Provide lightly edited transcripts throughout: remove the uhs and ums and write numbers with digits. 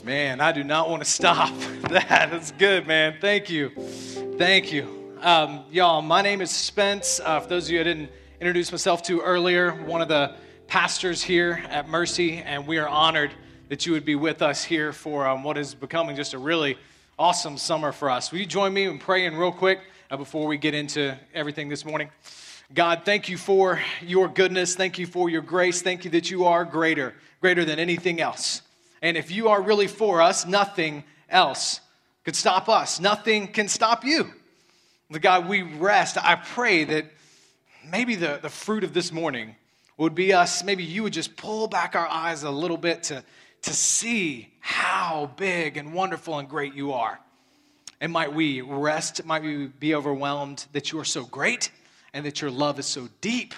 Man, I do not want to stop that. That's good, man. Thank you. Thank you. Y'all, my name is Spence. For those of you I didn't introduce myself to earlier, one of the pastors here at Mercy, and we are honored that you would be with us here for what is becoming just a really awesome summer for us. Will you join me in praying real quick before we get into everything this morning? God, thank you for your goodness. Thank you for your grace. Thank you that you are greater than anything else. And if you are really for us, nothing else could stop us. Nothing can stop you. God, we rest. I pray that maybe the fruit of this morning would be us. Maybe you would just pull back our eyes a little bit to see how big and wonderful and great you are. And might we rest, might we be overwhelmed that you are so great and that your love is so deep.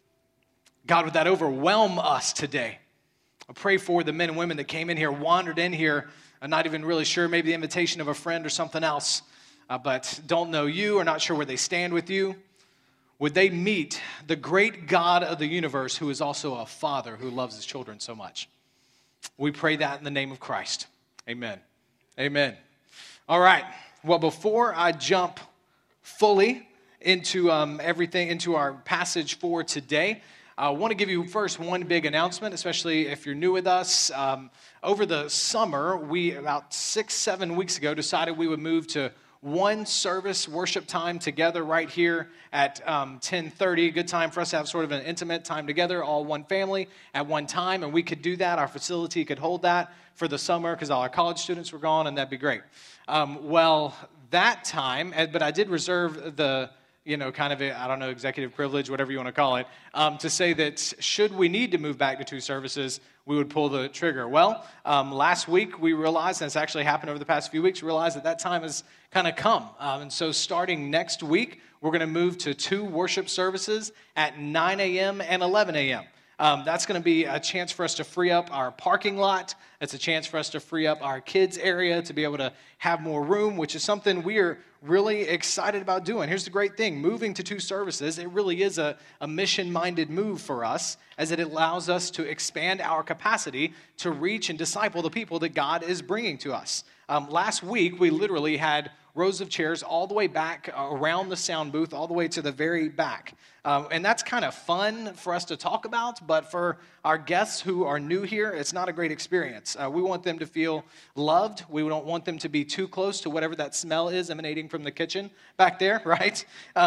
God, would that overwhelm us today? I pray for the men and women that came in here, wandered in here, I'm not even really sure, maybe the invitation of a friend or something else, but don't know you or not sure where they stand with you. Would they meet the great God of the universe who is also a father who loves his children so much? We pray that in the name of Christ. Amen. Amen. All right. Well, before I jump fully into everything, into our passage for today, I want to give you first one big announcement, especially if you're new with us. Over the summer, we, about 6-7 weeks ago, decided we would move to one service worship time together right here at 10:30. Good time for us to have sort of an intimate time together, all one family at one time, and we could do that. Our facility could hold that for the summer because all our college students were gone, and that'd be great. Well, that time, but I did reserve the kind of, executive privilege, whatever you want to call it, to say that should we need to move back to two services, we would pull the trigger. Well, last week we realized, and it's actually happened over the past few weeks, we realized that time has kind of come. And so starting next week, we're going to move to two worship services at 9 a.m. and 11 a.m. That's going to be a chance for us to free up our parking lot. It's a chance for us to free up our kids' area to be able to have more room, which is something we are really excited about doing. Here's the great thing. Moving to two services, it really is a mission-minded move for us as it allows us to expand our capacity to reach and disciple the people that God is bringing to us. Last week, we literally had rows of chairs all the way back around the sound booth, all the way to the very back. And that's kind of fun for us to talk about, but for our guests who are new here, it's not a great experience. We want them to feel loved. We don't want them to be too close to whatever that smell is emanating from the kitchen back there, right?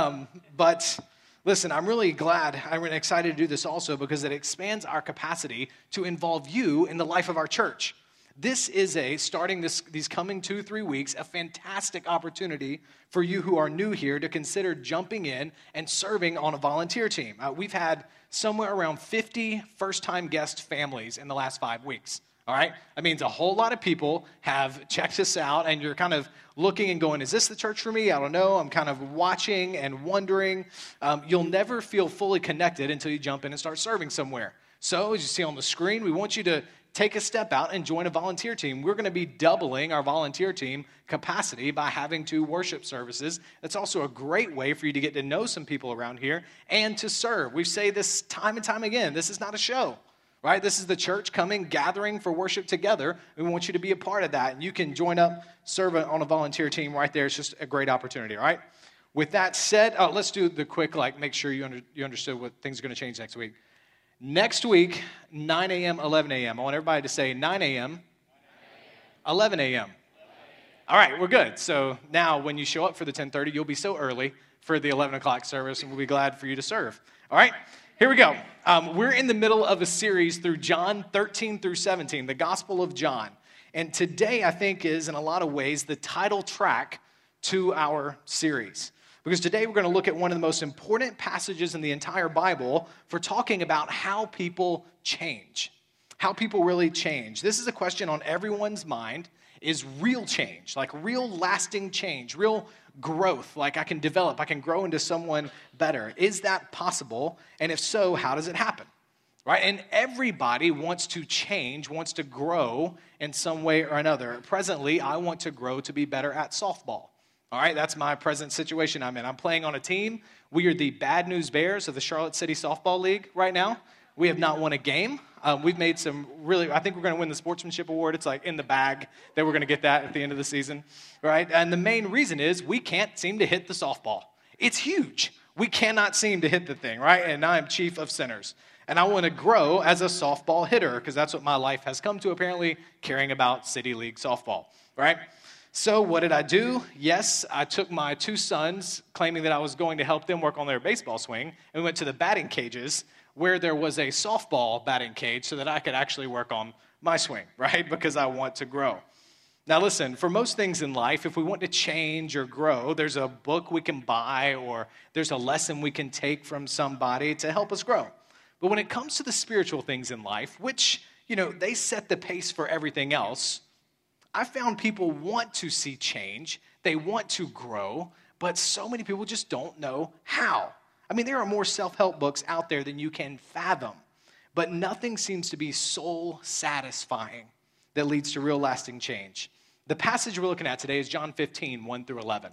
But listen, I'm really glad, I'm really excited to do this also because it expands our capacity to involve you in the life of our church. This is starting these coming 2-3 weeks, a fantastic opportunity for you who are new here to consider jumping in and serving on a volunteer team. We've had somewhere around 50 first-time guest families in the last 5 weeks, all right? That means a whole lot of people have checked us out, and you're kind of looking and going, is this the church for me? I don't know. I'm kind of watching and wondering. You'll never feel fully connected until you jump in and start serving somewhere. So, as you see on the screen, we want you to take a step out and join a volunteer team. We're going to be doubling our volunteer team capacity by having two worship services. That's also a great way for you to get to know some people around here and to serve. We say this time and time again. This is not a show, right? This is the church coming, gathering for worship together. We want you to be a part of that. And you can join up, serve on a volunteer team right there. It's just a great opportunity, all right? With that said, let's do the quick, make sure you understood what things are going to change next week. Next week, 9 a.m., 11 a.m. I want everybody to say 9 a.m., 11 a.m. All right, we're good. So now when you show up for the 10:30, you'll be so early for the 11 o'clock service, and we'll be glad for you to serve. All right, here we go. We're in the middle of a series through John 13 through 17, the Gospel of John. And today, I think, is in a lot of ways the title track to our series. Because today we're going to look at one of the most important passages in the entire Bible for talking about how people change, how people really change. This is a question on everyone's mind, is real change, like real lasting change, real growth, like I can develop, I can grow into someone better. Is that possible? And if so, how does it happen? Right? And everybody wants to change, wants to grow in some way or another. Presently, I want to grow to be better at softball. All right, that's my present situation I'm in. I'm playing on a team. We are the Bad News Bears of the Charlotte City Softball League right now. We have not won a game. We've made some really, I think we're going to win the sportsmanship award. It's like in the bag that we're going to get that at the end of the season, right? And the main reason is we can't seem to hit the softball. It's huge. We cannot seem to hit the thing, right? And I'm chief of sinners. And I want to grow as a softball hitter because that's what my life has come to, apparently, caring about City League softball, right? So what did I do? Yes, I took my 2 sons, claiming that I was going to help them work on their baseball swing, and we went to the batting cages where there was a softball batting cage so that I could actually work on my swing, right? Because I want to grow. Now listen, for most things in life, if we want to change or grow, there's a book we can buy or there's a lesson we can take from somebody to help us grow. But when it comes to the spiritual things in life, which, they set the pace for everything else, I found people want to see change, they want to grow, but so many people just don't know how. I mean, there are more self-help books out there than you can fathom, but nothing seems to be soul satisfying that leads to real lasting change. The passage we're looking at today is John 15, 1 through 11.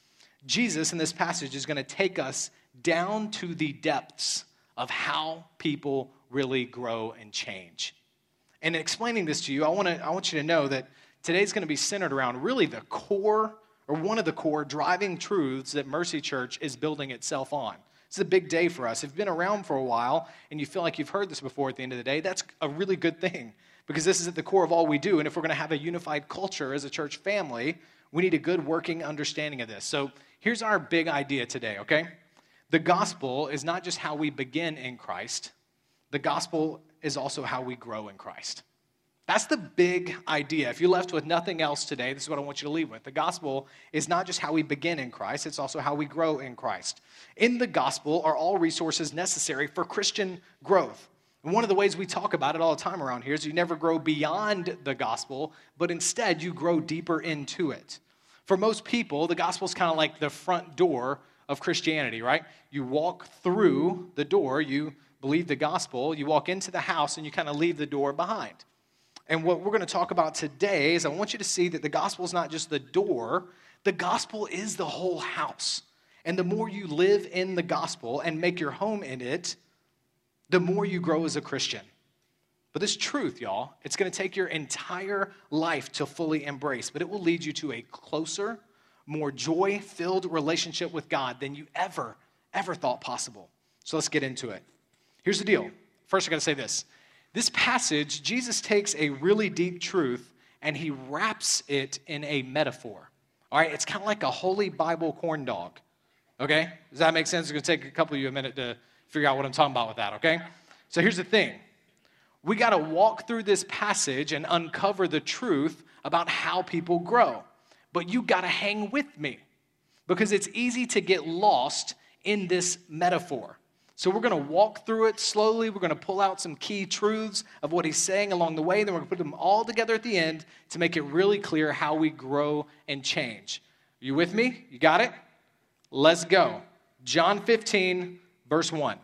Jesus in this passage is going to take us down to the depths of how people really grow and change. And in explaining this to you, I want you to know that today's going to be centered around really the core, or one of the core driving truths that Mercy Church is building itself on. It's a big day for us. If you've been around for a while and you feel like you've heard this before at the end of the day, that's a really good thing because this is at the core of all we do. And if we're going to have a unified culture as a church family, we need a good working understanding of this. So here's our big idea today, okay? The gospel is not just how we begin in Christ. The gospel is also how we grow in Christ. That's the big idea. If you're left with nothing else today, this is what I want you to leave with. The gospel is not just how we begin in Christ, it's also how we grow in Christ. In the gospel are all resources necessary for Christian growth. And one of the ways we talk about it all the time around here is you never grow beyond the gospel, but instead you grow deeper into it. For most people, the gospel is kind of like the front door of Christianity, right? You walk through the door, you believe the gospel, you walk into the house, and you kind of leave the door behind. And what we're going to talk about today is I want you to see that the gospel is not just the door, the gospel is the whole house. And the more you live in the gospel and make your home in it, the more you grow as a Christian. But this truth, y'all, it's going to take your entire life to fully embrace, but it will lead you to a closer, more joy-filled relationship with God than you ever thought possible. So let's get into it. Here's the deal. First, I got to say this. This passage, Jesus takes a really deep truth and he wraps it in a metaphor. All right, it's kind of like a Holy Bible corn dog. Okay? Does that make sense? It's going to take a couple of you a minute to figure out what I'm talking about with that, okay? So here's the thing. We got to walk through this passage and uncover the truth about how people grow. But you got to hang with me because it's easy to get lost in this metaphor. So we're going to walk through it slowly. We're going to pull out some key truths of what he's saying along the way. Then we're going to put them all together at the end to make it really clear how we grow and change. Are you with me? You got it? Let's go. John 15, verse 1.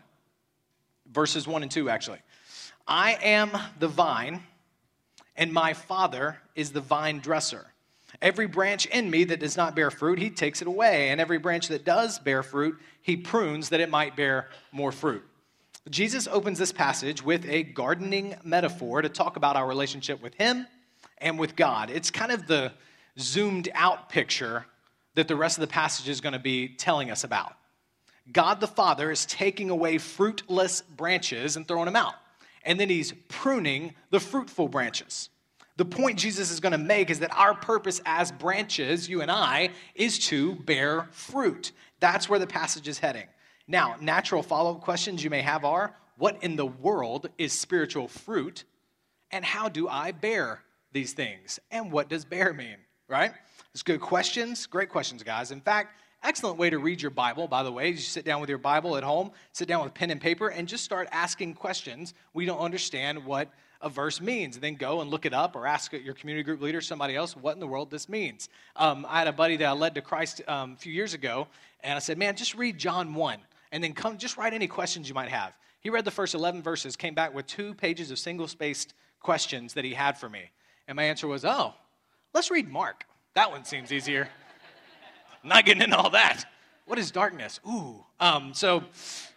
Verses 1 and 2, actually. I am the vine, and my Father is the vine dresser. Every branch in me that does not bear fruit, he takes it away. And every branch that does bear fruit, he prunes that it might bear more fruit. Jesus opens this passage with a gardening metaphor to talk about our relationship with him and with God. It's kind of the zoomed out picture that the rest of the passage is going to be telling us about. God the Father is taking away fruitless branches and throwing them out. And then he's pruning the fruitful branches. The point Jesus is going to make is that our purpose as branches, you and I, is to bear fruit. That's where the passage is heading. Now, natural follow-up questions you may have are, what in the world is spiritual fruit? And how do I bear these things? And what does bear mean, right? It's good questions, great questions, guys. In fact, excellent way to read your Bible, by the way, is you sit down with your Bible at home, sit down with pen and paper, and just start asking questions. We don't understand what a verse means, and then go and look it up or ask your community group leader, somebody else, what in the world this means. I had a buddy that I led to Christ a few years ago, and I said, man, just read John 1, and then just write any questions you might have. He read the first 11 verses, came back with 2 pages of single-spaced questions that he had for me. And my answer was, let's read Mark. That one seems easier. I'm not getting into all that. What is darkness? So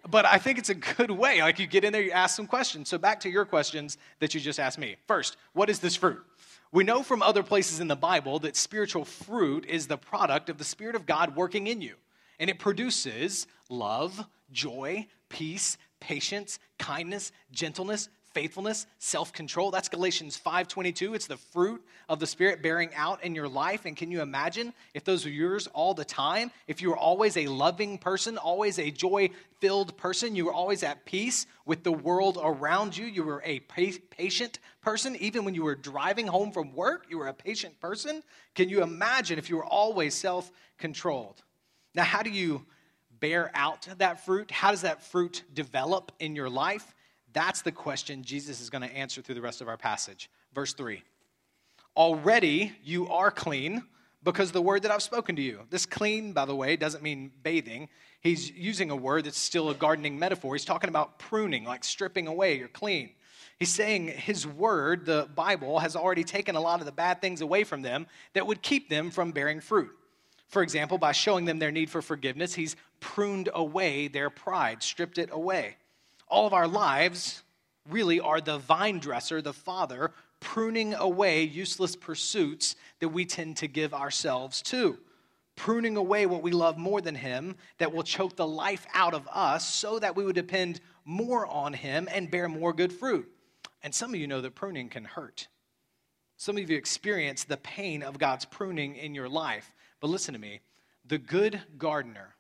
But I think it's a good way. Like you get in there, you ask some questions. So back to your questions that you just asked me. First, what is this fruit? We know from other places in the Bible that spiritual fruit is the product of the Spirit of God working in you. And it produces love, joy, peace, patience, kindness, gentleness, faithfulness, self-control. That's Galatians 5:22. It's the fruit of the Spirit bearing out in your life. And can you imagine if those were yours all the time? If you were always a loving person, always a joy-filled person, you were always at peace with the world around you, you were a patient person. Even when you were driving home from work, you were a patient person. Can you imagine if you were always self-controlled? Now, how do you bear out that fruit? How does that fruit develop in your life? That's the question Jesus is going to answer through the rest of our passage. Verse 3. Already you are clean because of the word that I've spoken to you. This clean, by the way, doesn't mean bathing. He's using a word that's still a gardening metaphor. He's talking about pruning, like stripping away. You're clean. He's saying his word, the Bible, has already taken a lot of the bad things away from them that would keep them from bearing fruit. For example, by showing them their need for forgiveness, he's pruned away their pride, stripped it away. All of our lives really are the vine dresser, the Father, pruning away useless pursuits that we tend to give ourselves to. Pruning away what we love more than him that will choke the life out of us so that we would depend more on him and bear more good fruit. And some of you know that pruning can hurt. Some of you experience the pain of God's pruning in your life. But listen to me, the good gardener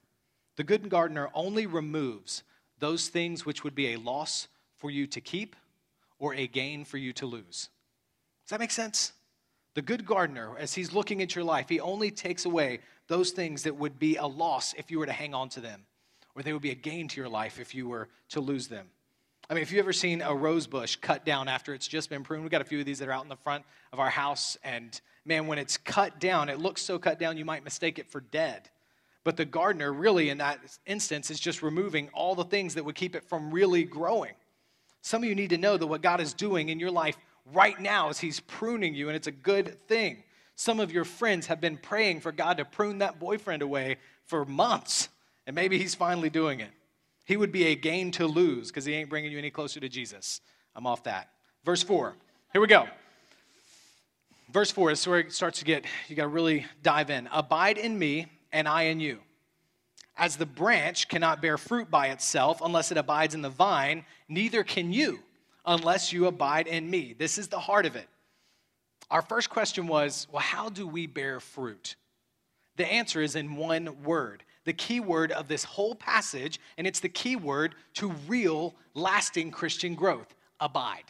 only removes those things which would be a loss for you to keep or a gain for you to lose. Does that make sense? The good gardener, as he's looking at your life, he only takes away those things that would be a loss if you were to hang on to them, or they would be a gain to your life if you were to lose them. I mean, if you've ever seen a rose bush cut down after it's just been pruned, we've got a few of these that are out in the front of our house, and man, when it's cut down, it looks so cut down you might mistake it for dead. But the gardener really in that instance is just removing all the things that would keep it from really growing. Some of you need to know that what God is doing in your life right now is he's pruning you, and it's a good thing. Some of your friends have been praying for God to prune that boyfriend away for months, and maybe he's finally doing it. He would be a gain to lose because he ain't bringing you any closer to Jesus. I'm off that. Verse 4. Here we go. Verse 4 is where it starts to get, you got to really dive in. Abide in me and I in you. As the branch cannot bear fruit by itself unless it abides in the vine, neither can you unless you abide in me. This is the heart of it. Our first question was, well, how do we bear fruit? The answer is in one word. The key word of this whole passage, and it's the key word to real, lasting Christian growth. Abide.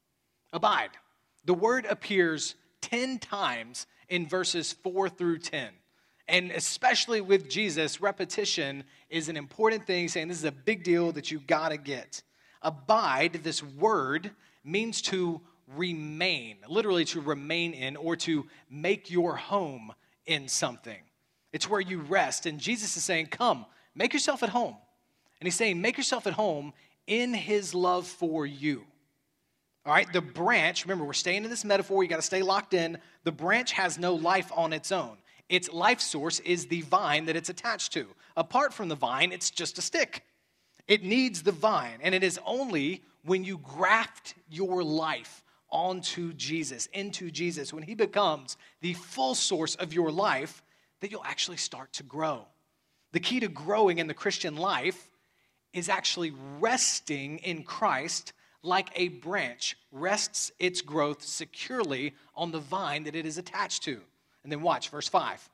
Abide. The word appears 10 times in verses 4 through 10. And especially with Jesus, repetition is an important thing. He's saying this is a big deal that you got to get. Abide, this word, means to remain, literally to remain in or to make your home in something. It's where you rest. And Jesus is saying, come, make yourself at home. And he's saying, make yourself at home in his love for you. All right, the branch, remember, we're staying in this metaphor. You got to stay locked in. The branch has no life on its own. Its life source is the vine that it's attached to. Apart from the vine, it's just a stick. It needs the vine, and it is only when you graft your life onto Jesus, into Jesus, when he becomes the full source of your life, that you'll actually start to grow. The key to growing in the Christian life is actually resting in Christ like a branch rests its growth securely on the vine that it is attached to. And then watch, verse 5.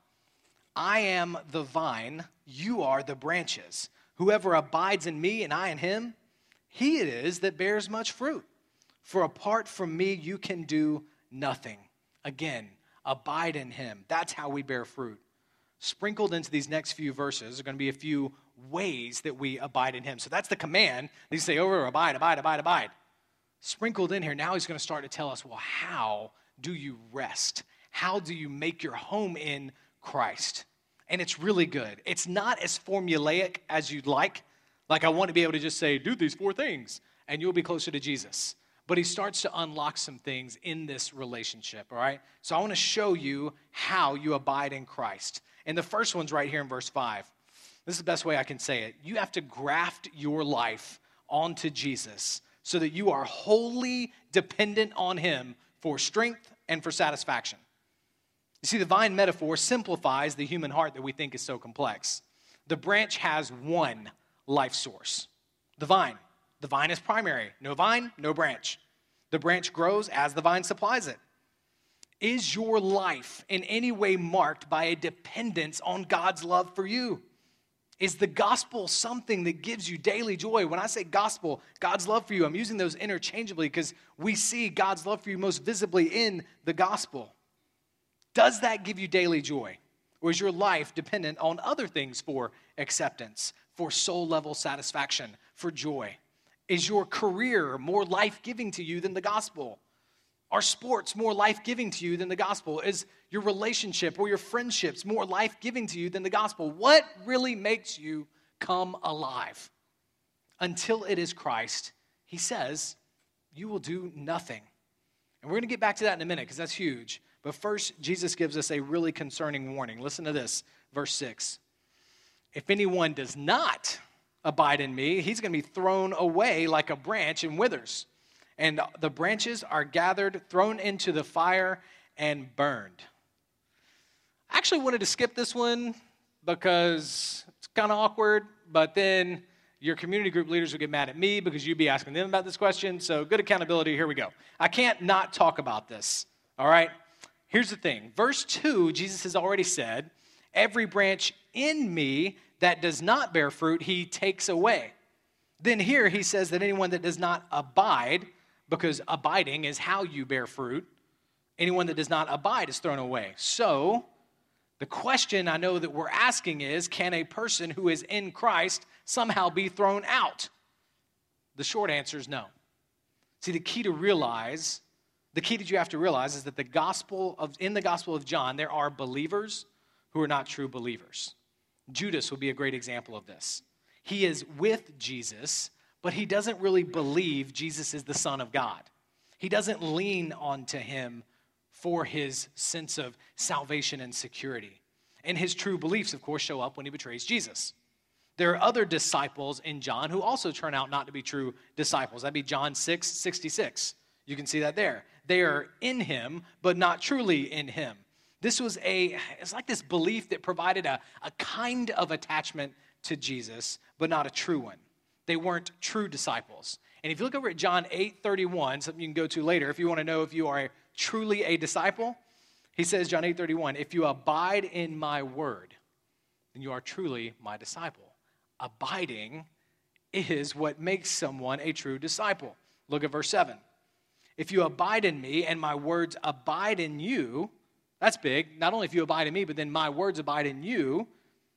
I am the vine, you are the branches. Whoever abides in me and I in him, he it is that bears much fruit. For apart from me, you can do nothing. Again, abide in him. That's how we bear fruit. Sprinkled into these next few verses are going to be a few ways that we abide in him. So that's the command. You say, over, abide, abide, abide, abide. Sprinkled in here, now he's going to start to tell us, well, how do you rest? How do you make your home in Christ? And it's really good. It's not as formulaic as you'd like. Like I want to be able to just say, do these 4 things, and you'll be closer to Jesus. But he starts to unlock some things in this relationship, all right? So I want to show you how you abide in Christ. And the first one's right here in verse 5. This is the best way I can say it. You have to graft your life onto Jesus so that you are wholly dependent on him for strength and for satisfaction. You see, the vine metaphor simplifies the human heart that we think is so complex. The branch has one life source, the vine. The vine is primary. No vine, no branch. The branch grows as the vine supplies it. Is your life in any way marked by a dependence on God's love for you? Is the gospel something that gives you daily joy? When I say gospel, God's love for you, I'm using those interchangeably because we see God's love for you most visibly in the gospel. Does that give you daily joy? Or is your life dependent on other things for acceptance, for soul-level satisfaction, for joy? Is your career more life-giving to you than the gospel? Are sports more life-giving to you than the gospel? Is your relationship or your friendships more life-giving to you than the gospel? What really makes you come alive? Until it is Christ, he says, you will do nothing. And we're going to get back to that in a minute because that's huge. But first, Jesus gives us a really concerning warning. Listen to this, verse 6. If anyone does not abide in me, he's going to be thrown away like a branch and withers. And the branches are gathered, thrown into the fire, and burned. I actually wanted to skip this one because it's kind of awkward, but then your community group leaders would get mad at me because you'd be asking them about this question. So good accountability, here we go. I can't not talk about this, all right? Here's the thing. Verse 2, Jesus has already said, every branch in me that does not bear fruit, he takes away. Then here he says that anyone that does not abide, because abiding is how you bear fruit, anyone that does not abide is thrown away. So the question I know that we're asking is, can a person who is in Christ somehow be thrown out? The short answer is no. See, the key that you have to realize is that in the Gospel of John, there are believers who are not true believers. Judas would be a great example of this. He is with Jesus, but he doesn't really believe Jesus is the Son of God. He doesn't lean onto him for his sense of salvation and security. And his true beliefs, of course, show up when he betrays Jesus. There are other disciples in John who also turn out not to be true disciples. That'd be John 6:66. You can see that there. They are in him, but not truly in him. It's like this belief that provided a kind of attachment to Jesus, but not a true one. They weren't true disciples. And if you look over at John 8:31, something you can go to later, if you want to know if you are truly a disciple, he says, John 8:31, if you abide in my word, then you are truly my disciple. Abiding is what makes someone a true disciple. Look at verse 7. If you abide in me and my words abide in you, that's big. Not only if you abide in me, but then my words abide in you,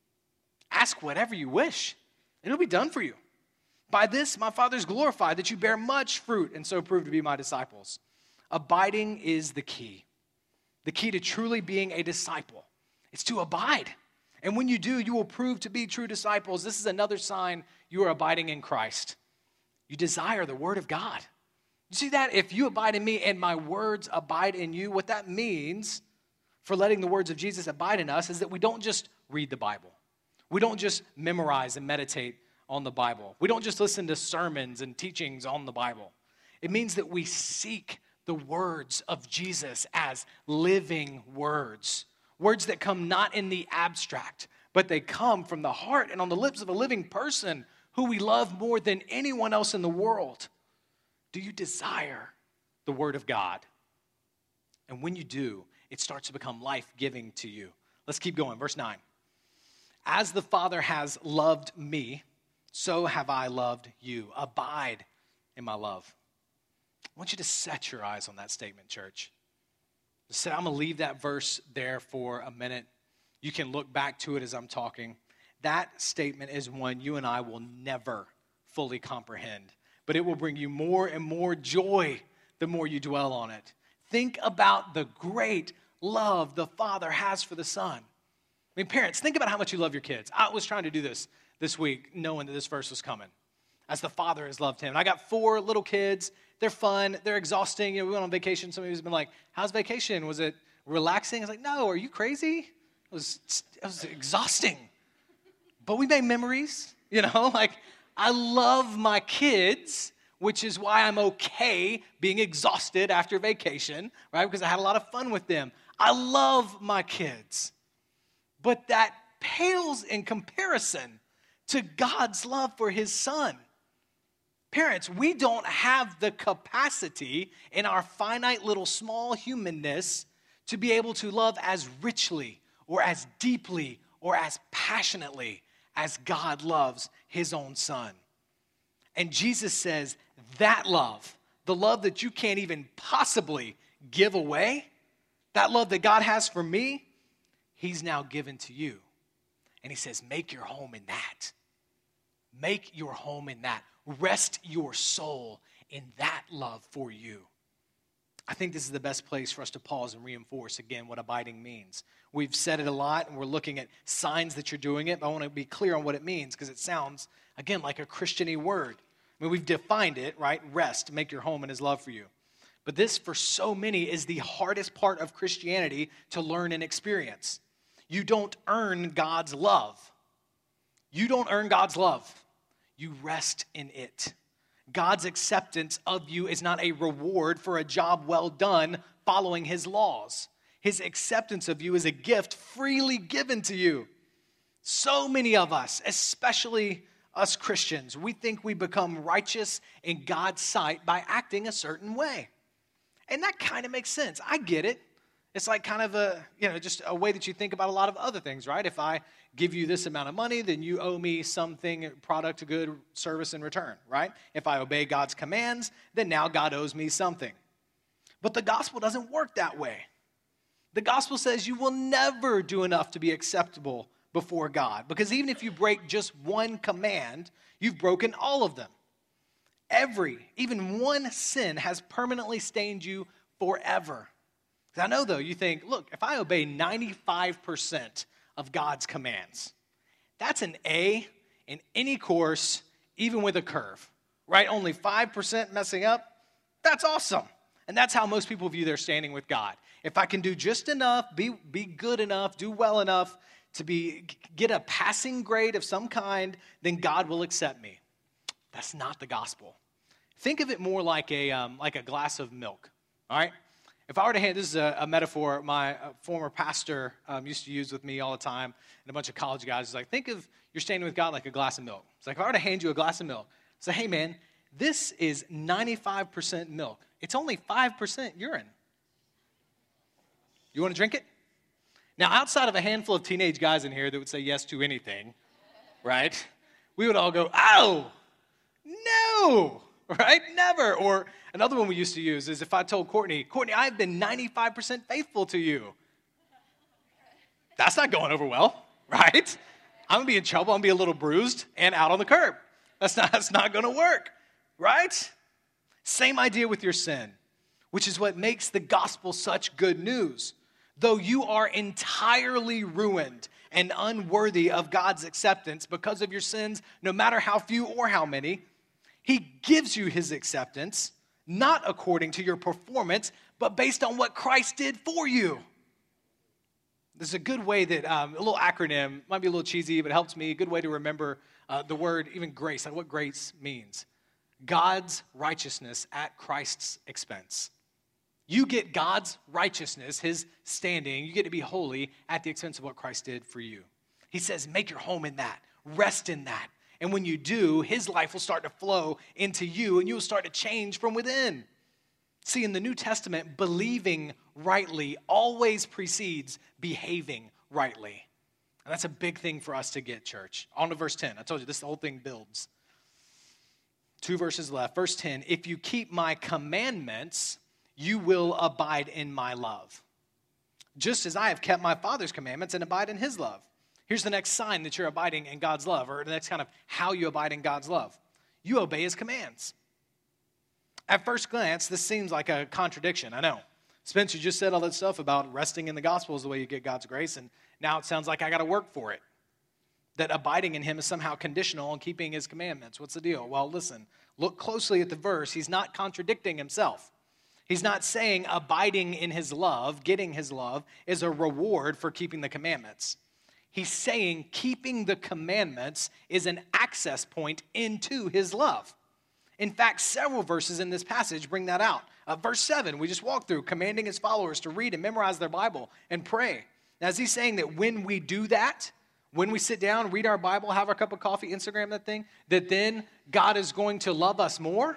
ask whatever you wish, and it'll be done for you. By this, my Father is glorified, that you bear much fruit and so prove to be my disciples. Abiding is the key. The key to truly being a disciple is to abide. And when you do, you will prove to be true disciples. This is another sign you are abiding in Christ. You desire the word of God. You see that? If you abide in me and my words abide in you, what that means for letting the words of Jesus abide in us is that we don't just read the Bible. We don't just memorize and meditate on the Bible. We don't just listen to sermons and teachings on the Bible. It means that we seek the words of Jesus as living words. Words that come not in the abstract, but they come from the heart and on the lips of a living person who we love more than anyone else in the world. Do you desire the word of God? And when you do, it starts to become life-giving to you. Let's keep going. Verse 9. As the Father has loved me, so have I loved you. Abide in my love. I want you to set your eyes on that statement, church. I'm going to leave that verse there for a minute. You can look back to it as I'm talking. That statement is one you and I will never fully comprehend, but it will bring you more and more joy the more you dwell on it. Think about the great love the Father has for the Son. I mean, parents, think about how much you love your kids. I was trying to do this week, knowing that this verse was coming. As the Father has loved him. And I got 4 little kids. They're fun. They're exhausting. We went on vacation. Some of you have been like, how's vacation? Was it relaxing? I was like, no, are you crazy? It was exhausting. but we make memories, like I love my kids, which is why I'm okay being exhausted after vacation, right? Because I had a lot of fun with them. I love my kids, but that pales in comparison to God's love for his son. Parents, we don't have the capacity in our finite little small humanness to be able to love as richly or as deeply or as passionately as God loves his own son. And Jesus says that love, the love that you can't even possibly give away, that love that God has for me, he's now given to you. And he says, make your home in that. Make your home in that. Rest your soul in that love for you. I think this is the best place for us to pause and reinforce again what abiding means. We've said it a lot and we're looking at signs that you're doing it, but I want to be clear on what it means because it sounds, again, like a Christian-y word. I mean, we've defined it, right? Rest, make your home in his love for you. But this, for so many, is the hardest part of Christianity to learn and experience. You don't earn God's love. You don't earn God's love. You rest in it. God's acceptance of you is not a reward for a job well done following his laws. His acceptance of you is a gift freely given to you. So many of us, especially us Christians, we think we become righteous in God's sight by acting a certain way. And that kind of makes sense. I get it. It's like kind of just a way that you think about a lot of other things, right? If I give you this amount of money, then you owe me something, product, good, service in return, right? If I obey God's commands, then now God owes me something. But the gospel doesn't work that way. The gospel says you will never do enough to be acceptable before God, because even if you break just one command, you've broken all of them. Even one sin has permanently stained you forever. I know, though, you think, look, if I obey 95% of God's commands, that's an A in any course, even with a curve, right? Only 5% messing up, that's awesome. And that's how most people view their standing with God. If I can do just enough, be good enough, do well enough to get a passing grade of some kind, then God will accept me. That's not the gospel. Think of it more like a glass of milk, all right? If I were to hand, this is a metaphor my former pastor used to use with me all the time, and a bunch of college guys. He's like, think of you're standing with God like a glass of milk. It's like, if I were to hand you a glass of milk, say, hey, man, this is 95% milk. It's only 5% urine. You want to drink it? Now, outside of a handful of teenage guys in here that would say yes to anything, right, we would all go, oh, no, right? Never. Or another one we used to use is if I told Courtney, I've been 95% faithful to you. That's not going over well, right? I'm going to be in trouble. I'm going to be a little bruised and out on the curb. That's not going to work, right? Same idea with your sin, which is what makes the gospel such good news. Though you are entirely ruined and unworthy of God's acceptance because of your sins, no matter how few or how many, he gives you his acceptance, not according to your performance, but based on what Christ did for you. There's a good way that, a little acronym, might be a little cheesy, but it helps me, a good way to remember the word, even grace, like what grace means. God's righteousness at Christ's expense. You get God's righteousness, his standing, you get to be holy at the expense of what Christ did for you. He says, make your home in that, rest in that. And when you do, his life will start to flow into you and you will start to change from within. See, in the New Testament, believing rightly always precedes behaving rightly. And that's a big thing for us to get, church. On to verse 10. I told you, this whole thing builds. 2 verses left. Verse 10, if you keep my commandments, you will abide in my love, just as I have kept my Father's commandments and abide in his love. Here's the next sign that you're abiding in God's love, or the next kind of how you abide in God's love. You obey his commands. At first glance, this seems like a contradiction. I know. Spencer just said all that stuff about resting in the gospel is the way you get God's grace, and now it sounds like I got to work for it. That abiding in him is somehow conditional on keeping his commandments. What's the deal? Well, listen, look closely at the verse. He's not contradicting himself. He's not saying abiding in his love, getting his love, is a reward for keeping the commandments. He's saying keeping the commandments is an access point into his love. In fact, several verses in this passage bring that out. Verse 7, we just walked through, commanding his followers to read and memorize their Bible and pray. Now, is he saying that when we do that, when we sit down, read our Bible, have our cup of coffee, Instagram that thing, that then God is going to love us more?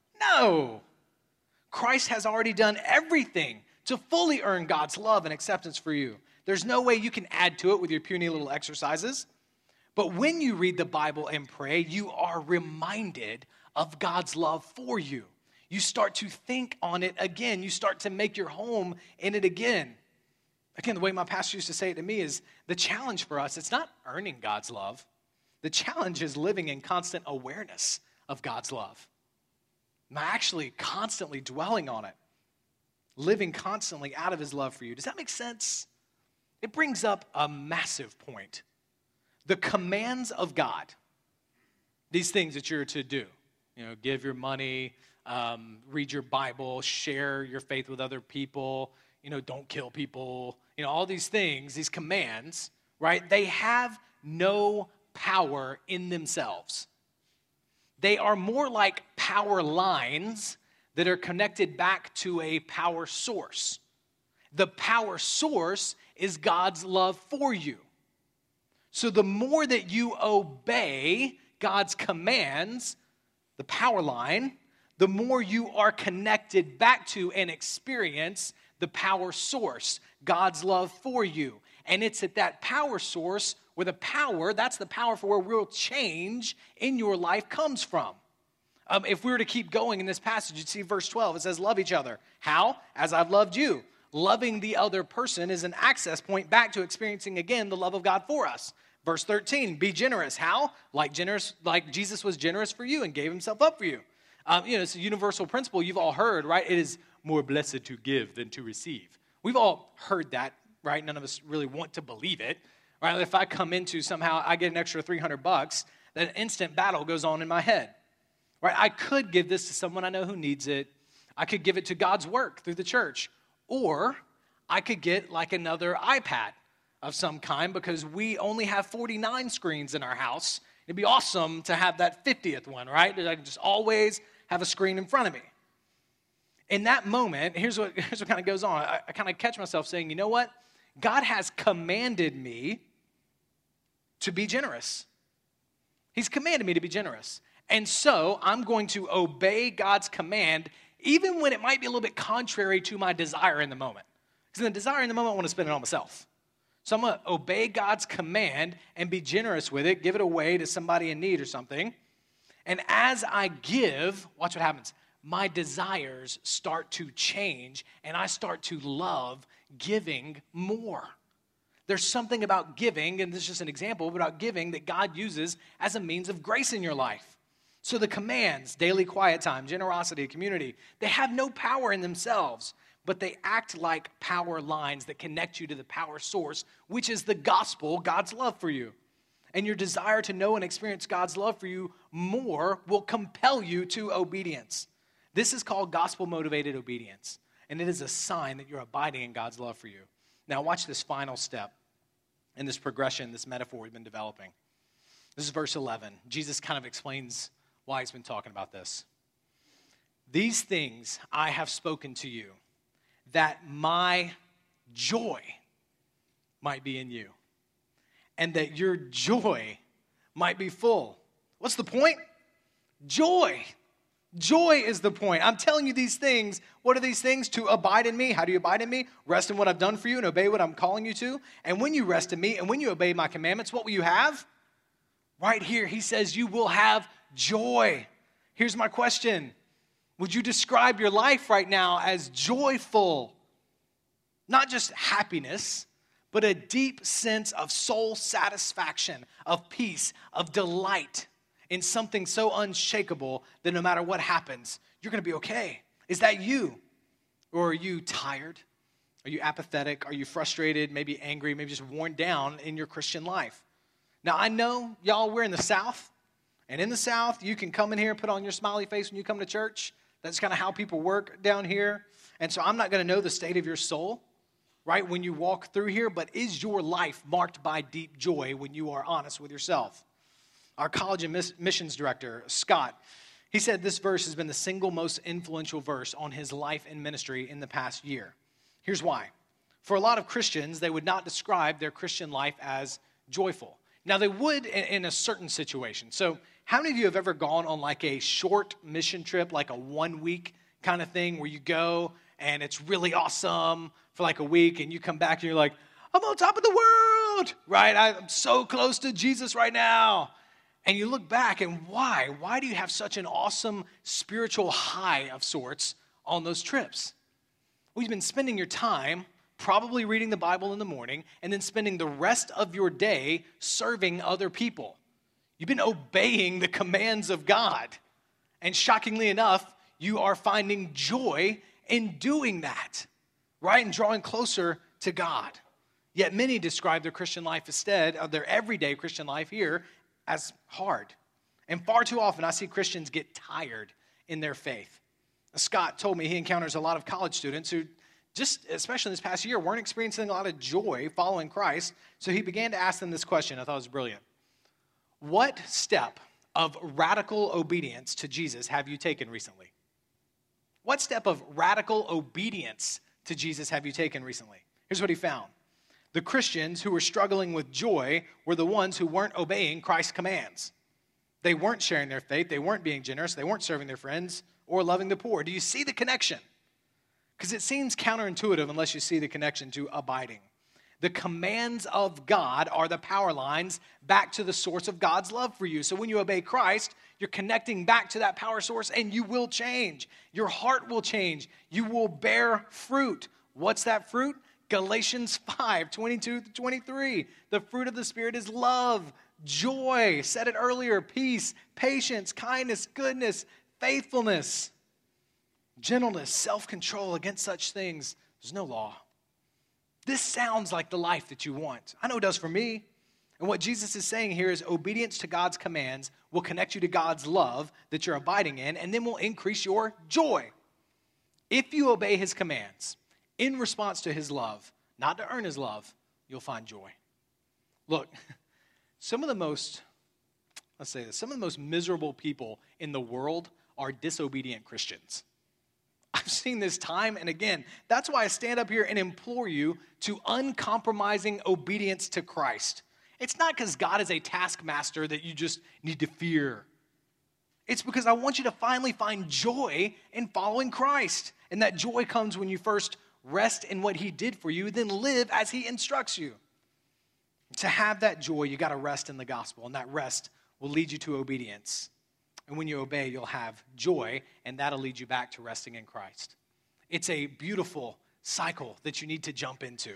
No. Christ has already done everything to fully earn God's love and acceptance for you. There's no way you can add to it with your puny little exercises. But when you read the Bible and pray, you are reminded of God's love for you. You start to think on it again. You start to make your home in it again. Again, the way my pastor used to say it to me is the challenge for us, it's not earning God's love. The challenge is living in constant awareness of God's love. Am I actually constantly dwelling on it? Living constantly out of his love for you. Does that make sense? It brings up a massive point. The commands of God, these things that you're to do, give your money, read your Bible, share your faith with other people, don't kill people, all these things, these commands, right? They have no power in themselves. They are more like power lines that are connected back to a power source. The power source is God's love for you. So the more that you obey God's commands, the power line, the more you are connected back to and experience the power source, God's love for you. And it's at that power source where that's the power for where real change in your life comes from. If we were to keep going in this passage, you'd see verse 12. It says, love each other. How? As I've loved you. Loving the other person is an access point back to experiencing again the love of God for us. Verse 13, be generous. How? Like Jesus was generous for you and gave himself up for you. It's a universal principle you've all heard, right? It is more blessed to give than to receive. We've all heard that, right? None of us really want to believe it, right? If I come into somehow, I get an extra $300, that instant battle goes on in my head, right? I could give this to someone I know who needs it. I could give it to God's work through the church. Or I could get like another iPad of some kind because we only have 49 screens in our house. It'd be awesome to have that 50th one, right? I can just always have a screen in front of me. In that moment, here's what kind of goes on. I kind of catch myself saying, you know what? God has commanded me to be generous. He's commanded me to be generous. And so I'm going to obey God's command even when it might be a little bit contrary to my desire in the moment. Because in the desire in the moment, I want to spend it on myself. So I'm going to obey God's command and be generous with it, give it away to somebody in need or something. And as I give, watch what happens. My desires start to change, and I start to love giving more. There's something about giving, and this is just an example, about giving that God uses as a means of grace in your life. So the commands, daily quiet time, generosity, community, they have no power in themselves, but they act like power lines that connect you to the power source, which is the gospel, God's love for you. And your desire to know and experience God's love for you more will compel you to obedience. This is called gospel-motivated obedience, and it is a sign that you're abiding in God's love for you. Now watch this final step in this progression, this metaphor we've been developing. This is verse 11. Jesus kind of explains why he's been talking about this. These things I have spoken to you, that my joy might be in you, and that your joy might be full. What's the point? Joy. Joy is the point. I'm telling you these things. What are these things? To abide in me. How do you abide in me? Rest in what I've done for you and obey what I'm calling you to. And when you rest in me and when you obey my commandments, what will you have? Right here, he says you will have joy. Here's my question. Would you describe your life right now as joyful? Not just happiness, but a deep sense of soul satisfaction, of peace, of delight in something so unshakable that no matter what happens, you're going to be okay. Is that you? Or are you tired? Are you apathetic? Are you frustrated, maybe angry, maybe just worn down in your Christian life? Now, I know, y'all, we're in the South. And in the South, you can come in here and put on your smiley face when you come to church. That's kind of how people work down here. And so I'm not going to know the state of your soul. right, when you walk through here, but is your life marked by deep joy when you are honest with yourself? Our college and missions director, Scott, he said this verse has been the single most influential verse on his life and ministry in the past year. Here's why. For a lot of Christians, they would not describe their Christian life as joyful. Now, they would in a certain situation. So how many of you have ever gone on like a short mission trip, like a 1 week kind of thing where you go and it's really awesome for like a week and you come back and you're like, I'm on top of the world, right? I'm so close to Jesus right now. And you look back and why? Why do you have such an awesome spiritual high of sorts on those trips? Well, you've been spending your time probably reading the Bible in the morning and then spending the rest of your day serving other people. You've been obeying the commands of God. And shockingly enough, you are finding joy in doing that, right? And drawing closer to God. Yet many describe their Christian life instead of their everyday Christian life here as hard. And far too often, I see Christians get tired in their faith. Scott told me he encounters a lot of college students who just, especially this past year, weren't experiencing a lot of joy following Christ. So he began to ask them this question. I thought it was brilliant. What step of radical obedience to Jesus have you taken recently? What step of radical obedience to Jesus have you taken recently? Here's what he found. The Christians who were struggling with joy were the ones who weren't obeying Christ's commands. They weren't sharing their faith. They weren't being generous. They weren't serving their friends or loving the poor. Do you see the connection? Because it seems counterintuitive unless you see the connection to abiding. The commands of God are the power lines back to the source of God's love for you. So when you obey Christ, you're connecting back to that power source and you will change. Your heart will change. You will bear fruit. What's that fruit? Galatians 5:22-23. The fruit of the Spirit is love, joy, said it earlier, peace, patience, kindness, goodness, faithfulness, gentleness, self-control. Against such things, there's no law. This sounds like the life that you want. I know it does for me. And what Jesus is saying here is obedience to God's commands will connect you to God's love that you're abiding in, and then will increase your joy. If you obey his commands in response to his love, not to earn his love, you'll find joy. Look, some of the most miserable people in the world are disobedient Christians. I've seen this time and again. That's why I stand up here and implore you to uncompromising obedience to Christ. It's not because God is a taskmaster that you just need to fear. It's because I want you to finally find joy in following Christ. And that joy comes when you first rest in what he did for you, then live as he instructs you. To have that joy, you got to rest in the gospel, and that rest will lead you to obedience. And when you obey, you'll have joy, and that'll lead you back to resting in Christ. It's a beautiful cycle that you need to jump into.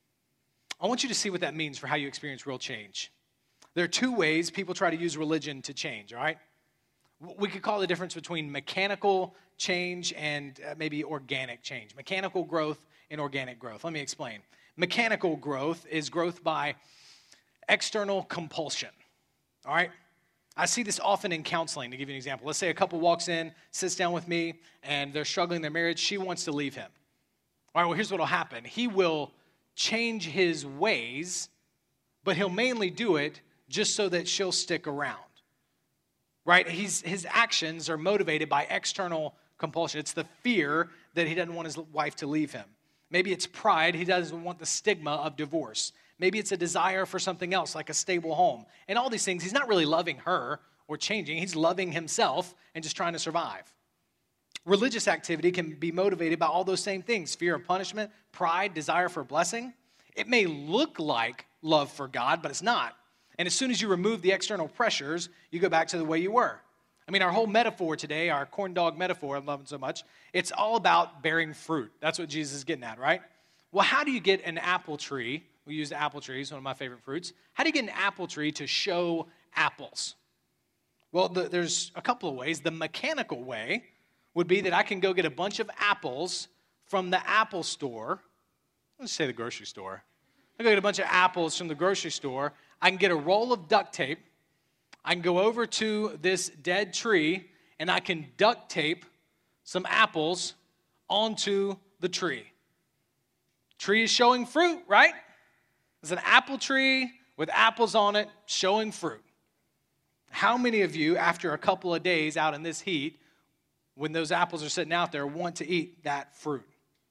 I want you to see what that means for how you experience real change. There are two ways people try to use religion to change, all right? We could call the difference between mechanical change and maybe organic change. Mechanical growth and organic growth. Let me explain. Mechanical growth is growth by external compulsion, all right? I see this often in counseling, to give you an example. Let's say a couple walks in, sits down with me, and they're struggling in their marriage. She wants to leave him. All right, well, here's what will happen. He will change his ways, but he'll mainly do it just so that she'll stick around. Right? His actions are motivated by external compulsion. It's the fear that he doesn't want his wife to leave him. Maybe it's pride. He doesn't want the stigma of divorce. Maybe it's a desire for something else, like a stable home. And all these things, he's not really loving her or changing. He's loving himself and just trying to survive. Religious activity can be motivated by all those same things: fear of punishment, pride, desire for blessing. It may look like love for God, but it's not. And as soon as you remove the external pressures, you go back to the way you were. I mean, our whole metaphor today, our corn dog metaphor, I'm loving so much, it's all about bearing fruit. That's what Jesus is getting at, right? Well, how do you get an apple tree? We use the apple tree, it's one of my favorite fruits. How do you get an apple tree to show apples? Well, there's a couple of ways. The mechanical way would be that I can go get a bunch of apples from the apple store. Let's say the grocery store. I go get a bunch of apples from the grocery store. I can get a roll of duct tape. I can go over to this dead tree, and I can duct tape some apples onto the tree. Tree is showing fruit, right? There's an apple tree with apples on it showing fruit. How many of you, after a couple of days out in this heat, when those apples are sitting out there, want to eat that fruit?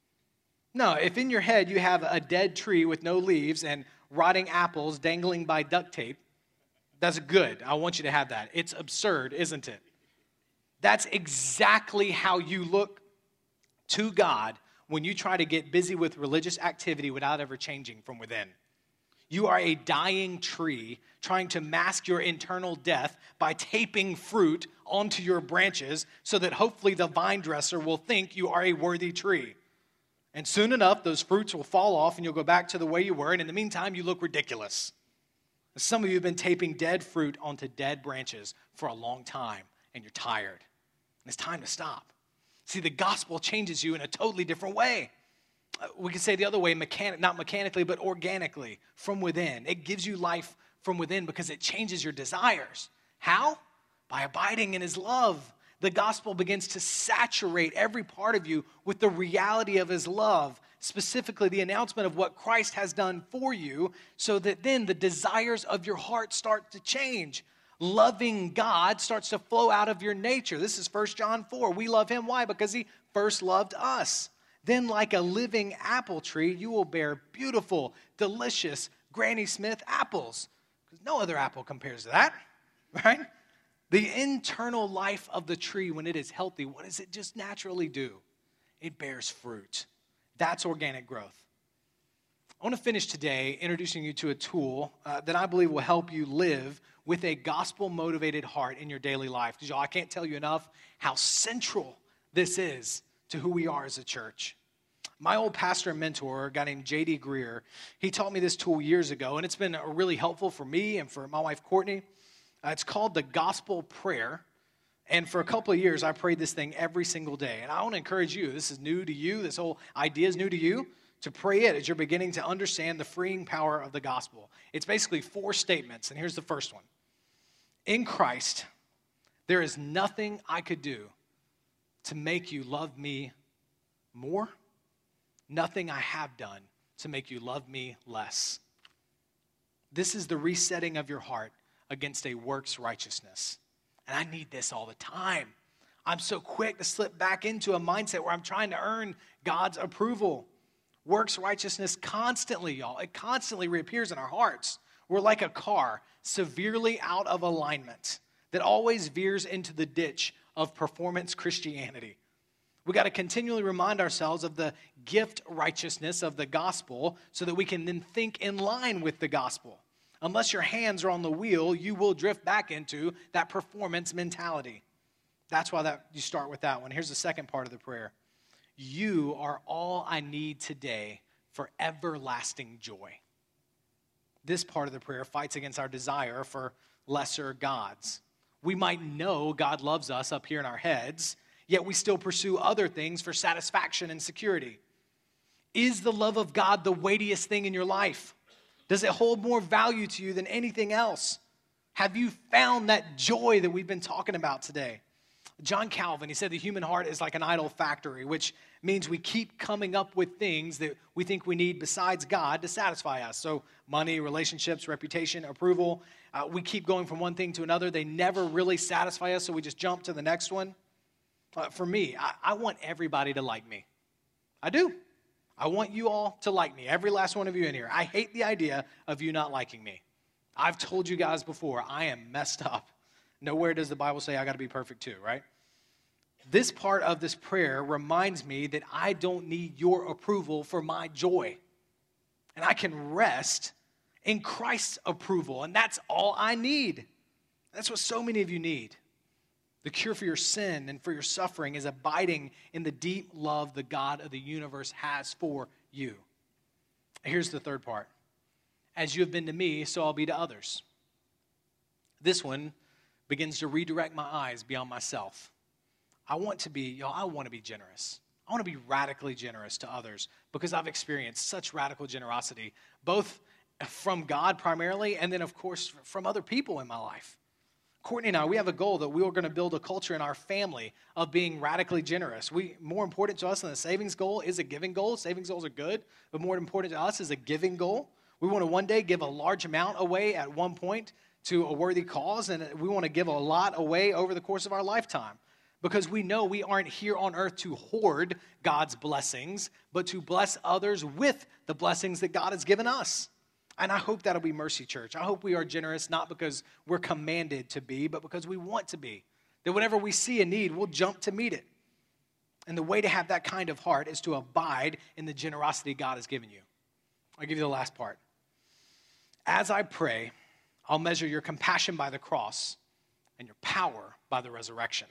No, if in your head you have a dead tree with no leaves and rotting apples dangling by duct tape, that's good. I want you to have that. It's absurd, isn't it? That's exactly how you look to God when you try to get busy with religious activity without ever changing from within. You are a dying tree trying to mask your internal death by taping fruit onto your branches so that hopefully the vine dresser will think you are a worthy tree. And soon enough, those fruits will fall off and you'll go back to the way you were. And in the meantime, you look ridiculous. Some of you have been taping dead fruit onto dead branches for a long time and you're tired. And it's time to stop. See, the gospel changes you in a totally different way. We could say the other way, not mechanically, but organically, from within. It gives you life from within because it changes your desires. How? By abiding in his love. The gospel begins to saturate every part of you with the reality of his love, specifically the announcement of what Christ has done for you, so that then the desires of your heart start to change. Loving God starts to flow out of your nature. This is 1 John 4. We love him. Why? Because he first loved us. Then like a living apple tree, you will bear beautiful, delicious Granny Smith apples. Because no other apple compares to that, right? The internal life of the tree, when it is healthy, what does it just naturally do? It bears fruit. That's organic growth. I want to finish today introducing you to a tool that I believe will help you live with a gospel-motivated heart in your daily life. Because y'all, I can't tell you enough how central this is to who we are as a church. My old pastor and mentor, a guy named J.D. Greer, he taught me this tool years ago, and it's been really helpful for me and for my wife, Courtney. It's called the Gospel Prayer, and for a couple of years, I prayed this thing every single day. And I want to encourage you, this is new to you, this whole idea is new to you, to pray it as you're beginning to understand the freeing power of the gospel. It's basically 4 statements, and here's the first one. In Christ, there is nothing I could do to make you love me more, nothing I have done to make you love me less. This is the resetting of your heart against a works righteousness. And I need this all the time. I'm so quick to slip back into a mindset where I'm trying to earn God's approval. Works righteousness constantly, y'all. It constantly reappears in our hearts. We're like a car severely out of alignment that always veers into the ditch of performance Christianity. We got to continually remind ourselves of the gift righteousness of the gospel so that we can then think in line with the gospel. Unless your hands are on the wheel, you will drift back into that performance mentality. That's why you start with that one. Here's the second part of the prayer. You are all I need today for everlasting joy. This part of the prayer fights against our desire for lesser gods. We might know God loves us up here in our heads, yet we still pursue other things for satisfaction and security. Is the love of God the weightiest thing in your life? Does it hold more value to you than anything else? Have you found that joy that we've been talking about today? John Calvin, he said the human heart is like an idol factory, which means we keep coming up with things that we think we need besides God to satisfy us. So money, relationships, reputation, approval. We keep going from one thing to another. They never really satisfy us, so we just jump to the next one. For me, I want everybody to like me. I do. I want you all to like me, every last one of you in here. I hate the idea of you not liking me. I've told you guys before, I am messed up. Nowhere does the Bible say I got to be perfect too, right? This part of this prayer reminds me that I don't need your approval for my joy. And I can rest in Christ's approval, and that's all I need. That's what so many of you need. The cure for your sin and for your suffering is abiding in the deep love the God of the universe has for you. Here's the third part. As you have been to me, so I'll be to others. This one begins to redirect my eyes beyond myself. I want to be generous. I want to be radically generous to others because I've experienced such radical generosity, both from God primarily and then, of course, from other people in my life. Courtney and I, we have a goal that we are going to build a culture in our family of being radically generous. More important to us than the savings goal is a giving goal. Savings goals are good, but more important to us is a giving goal. We want to one day give a large amount away at one point to a worthy cause, and we want to give a lot away over the course of our lifetime because we know we aren't here on earth to hoard God's blessings, but to bless others with the blessings that God has given us. And I hope that'll be Mercy Church. I hope we are generous not because we're commanded to be, but because we want to be. That whenever we see a need, we'll jump to meet it. And the way to have that kind of heart is to abide in the generosity God has given you. I'll give you the last part. As I pray, I'll measure your compassion by the cross and your power by the resurrection.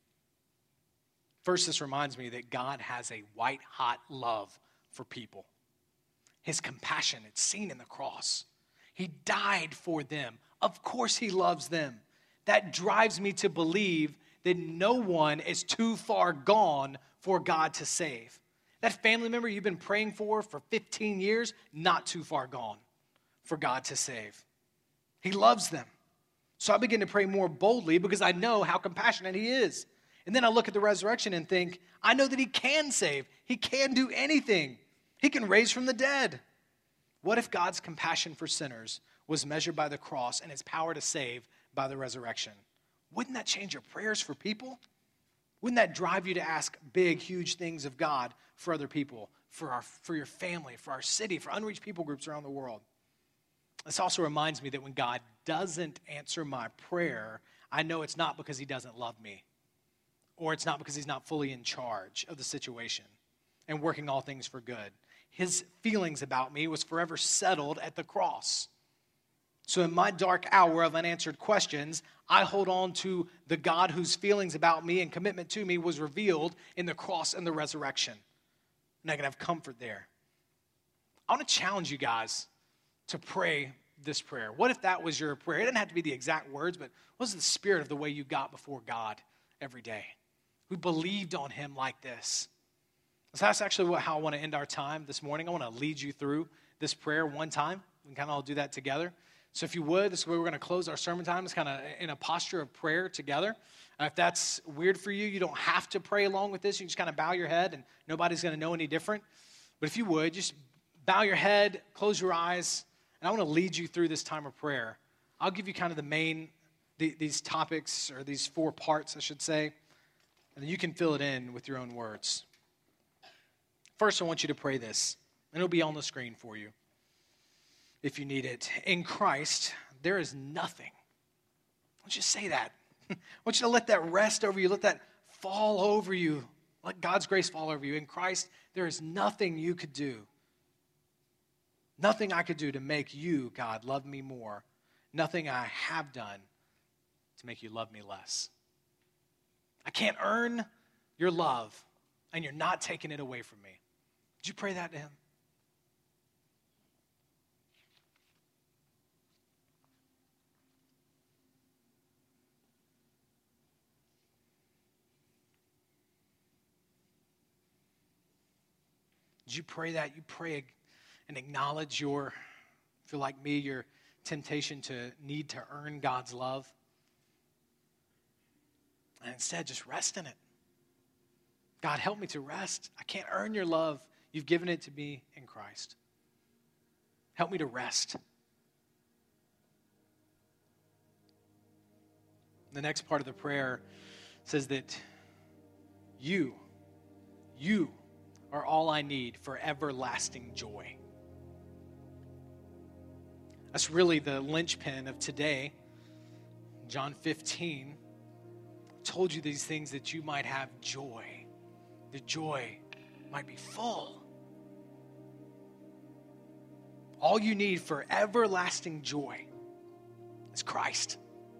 First, this reminds me that God has a white-hot love for people. His compassion, it's seen in the cross. He died for them. Of course he loves them. That drives me to believe that no one is too far gone for God to save. That family member you've been praying for 15 years, not too far gone for God to save. He loves them. So I begin to pray more boldly because I know how compassionate he is. And then I look at the resurrection and think, I know that he can save. He can do anything. He can raise from the dead. What if God's compassion for sinners was measured by the cross and his power to save by the resurrection? Wouldn't that change your prayers for people? Wouldn't that drive you to ask big, huge things of God for other people, for your family, for our city, for unreached people groups around the world? This also reminds me that when God doesn't answer my prayer, I know it's not because he doesn't love me, or it's not because he's not fully in charge of the situation and working all things for good. His feelings about me was forever settled at the cross. So in my dark hour of unanswered questions, I hold on to the God whose feelings about me and commitment to me was revealed in the cross and the resurrection. And I can have comfort there. I want to challenge you guys to pray this prayer. What if that was your prayer? It doesn't have to be the exact words, but what was the spirit of the way you got before God every day? We believed on him like this. So that's actually how I want to end our time this morning. I want to lead you through this prayer one time. We can kind of all do that together. So if you would, this is where we're going to close our sermon time. It's kind of in a posture of prayer together. If that's weird for you, you don't have to pray along with this. You can just kind of bow your head and nobody's going to know any different. But if you would, just bow your head, close your eyes, and I want to lead you through this time of prayer. I'll give you kind of the main, these topics, or these 4 parts, I should say, and then you can fill it in with your own words. First, I want you to pray this, and it'll be on the screen for you if you need it. In Christ, there is nothing. I want you to say that. I want you to let that rest over you. Let that fall over you. Let God's grace fall over you. In Christ, there is nothing you could do. Nothing I could do to make you, God, love me more. Nothing I have done to make you love me less. I can't earn your love, and you're not taking it away from me. Did you pray that to him? Did you pray that? You pray and acknowledge your, if you're like me, your temptation to need to earn God's love. And instead, just rest in it. God, help me to rest. I can't earn your love. You've given it to me in Christ. Help me to rest. The next part of the prayer says that you are all I need for everlasting joy. That's really the linchpin of today. John 15 told you these things that you might have joy. The joy might be full. All you need for everlasting joy is Christ.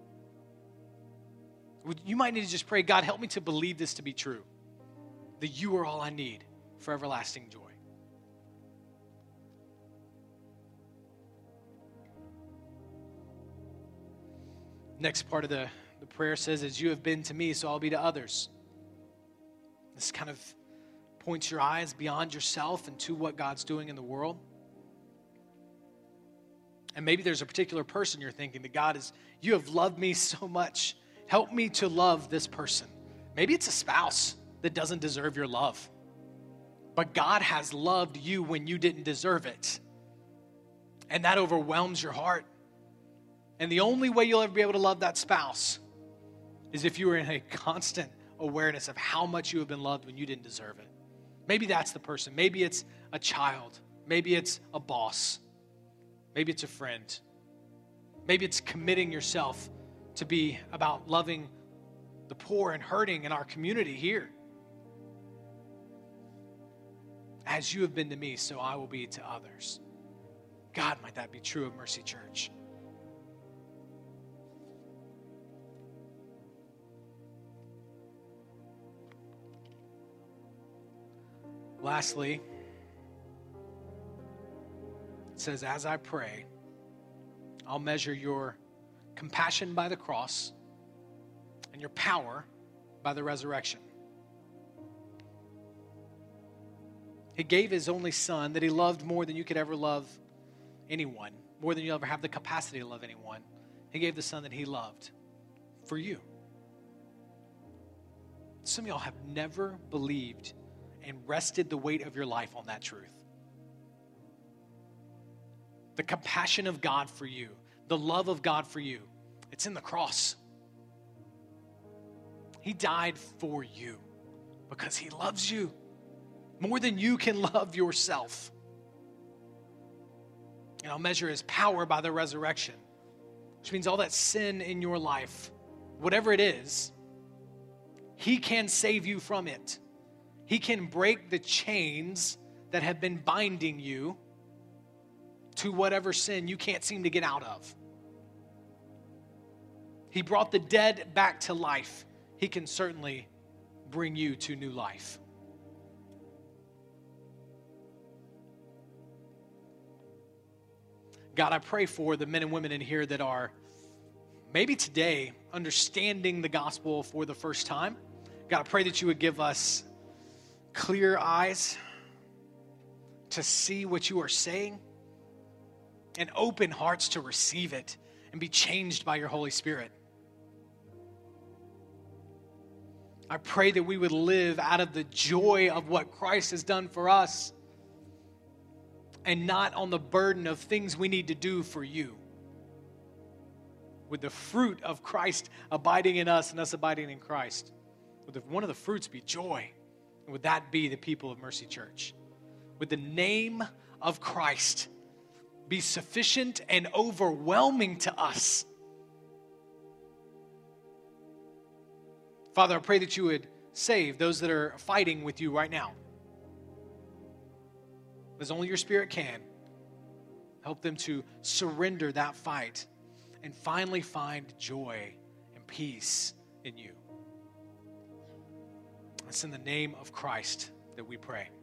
You might need to just pray, God, help me to believe this to be true, that you are all I need for everlasting joy. Next part of the prayer says, as you have been to me, so I'll be to others. This kind of points your eyes beyond yourself and to what God's doing in the world. And maybe there's a particular person you're thinking that God is, you have loved me so much. Help me to love this person. Maybe it's a spouse that doesn't deserve your love. But God has loved you when you didn't deserve it. And that overwhelms your heart. And the only way you'll ever be able to love that spouse is if you are in a constant awareness of how much you have been loved when you didn't deserve it. Maybe that's the person. Maybe it's a child. Maybe it's a boss. Maybe it's a friend. Maybe it's committing yourself to be about loving the poor and hurting in our community here. As you have been to me, so I will be to others. God, might that be true of Mercy Church. Lastly, it says, as I pray, I'll measure your compassion by the cross and your power by the resurrection. He gave his only son that he loved more than you could ever love anyone, more than you'll ever have the capacity to love anyone. He gave the son that he loved for you. Some of y'all have never believed and rested the weight of your life on that truth. The compassion of God for you, the love of God for you, it's in the cross. He died for you because he loves you more than you can love yourself. And I'll measure his power by the resurrection, which means all that sin in your life, whatever it is, he can save you from it. He can break the chains that have been binding you to whatever sin you can't seem to get out of. He brought the dead back to life. He can certainly bring you to new life. God, I pray for the men and women in here that are maybe today understanding the gospel for the first time. God, I pray that you would give us clear eyes to see what you are saying and open hearts to receive it and be changed by your Holy Spirit. I pray that we would live out of the joy of what Christ has done for us and not on the burden of things we need to do for you. With the fruit of Christ abiding in us and us abiding in Christ, would one of the fruits be joy? And would that be the people of Mercy Church? Would the name of Christ be sufficient and overwhelming to us? Father, I pray that you would save those that are fighting with you right now. As only your Spirit can. Help them to surrender that fight and finally find joy and peace in you. It's in the name of Christ that we pray.